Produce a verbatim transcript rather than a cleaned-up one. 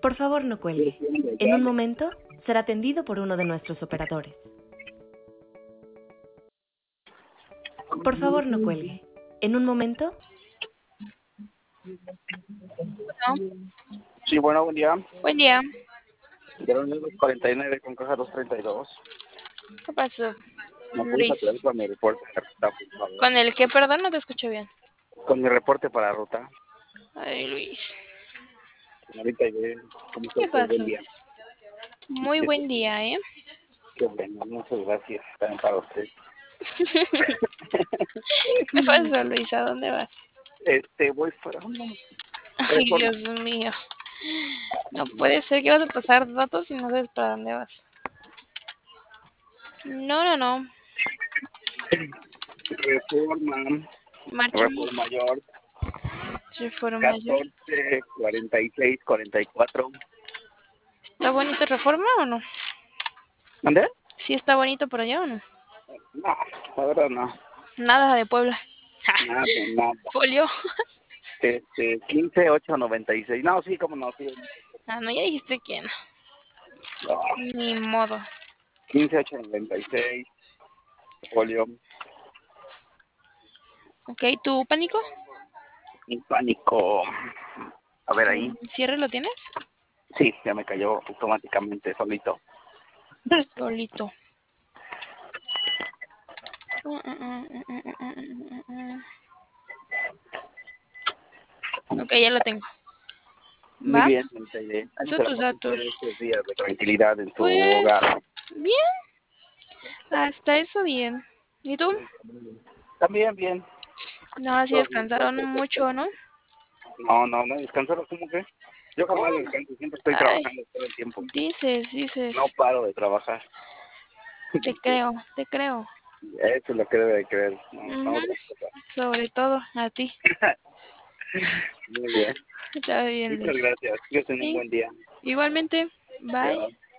Por favor, no cuelgue. En un momento será atendido por uno de nuestros operadores. Por favor, no cuelgue. En un momento... No. Sí, bueno, buen día. Buen día. cuarenta y nueve con caja doscientos treinta y dos. ¿Qué pasó? ¿Me puedes Luis. atrever con mi reporte para ruta, por favor? ¿Con el que, perdón, no te escucho bien? Con mi reporte para ruta. Ay, Luis. Señorita, Irene, ¿cómo está ¿Qué usted? pasó? Buen día. Muy buen día, ¿eh? Qué bueno, muchas gracias. También para usted. ¿Qué pasó, Luis? ¿A dónde vas? Este, voy para... no, Ay, Reforma. Dios mío. No puede ser que vas a pasar datos y no sabes para dónde vas. No, no, no. Reforma. Marchamos. Reforma York. Reforma Mayor. catorce, cuarenta y seis, cuarenta y cuatro. ¿Está bonito Reforma o no? ¿Dónde? ¿Sí está bonito por allá o no? No, la verdad no. Nada de Puebla. Nada, nada. Folio. Este, quince, ocho, noventa y seis. No, sí, cómo no, sí. Ah, no, ya dijiste quién. No, Ni modo. quince, ocho, noventa y seis. Folio. Ok, ¿tu pánico? Mi pánico. A ver ahí. ¿El cierre lo tienes? Sí, ya me cayó automáticamente solito. Solito. Ok, ya lo tengo. Muy ¿Va? bien, Monte. ¿Cómo se la Datos, pasó datos. usted estos días de tranquilidad en su Pues, hogar? bien. Hasta eso bien. ¿Y tú? También bien. No, así Todo bien, todo descansaron perfecto. mucho, ¿no? No, no, no, descansaron, ¿cómo que? Yo jamás Oh, descanso, siempre estoy ay, trabajando todo el tiempo. dices, dices. No paro de trabajar. Te creo, te creo. Eso es lo que debe de creer, no, no Ujú. otra cosa. Sobre todo a ti. Muy bien. Está bien, Muchas Luis. gracias. Que tengan un Sí, buen día. igualmente. Bye. Adiós.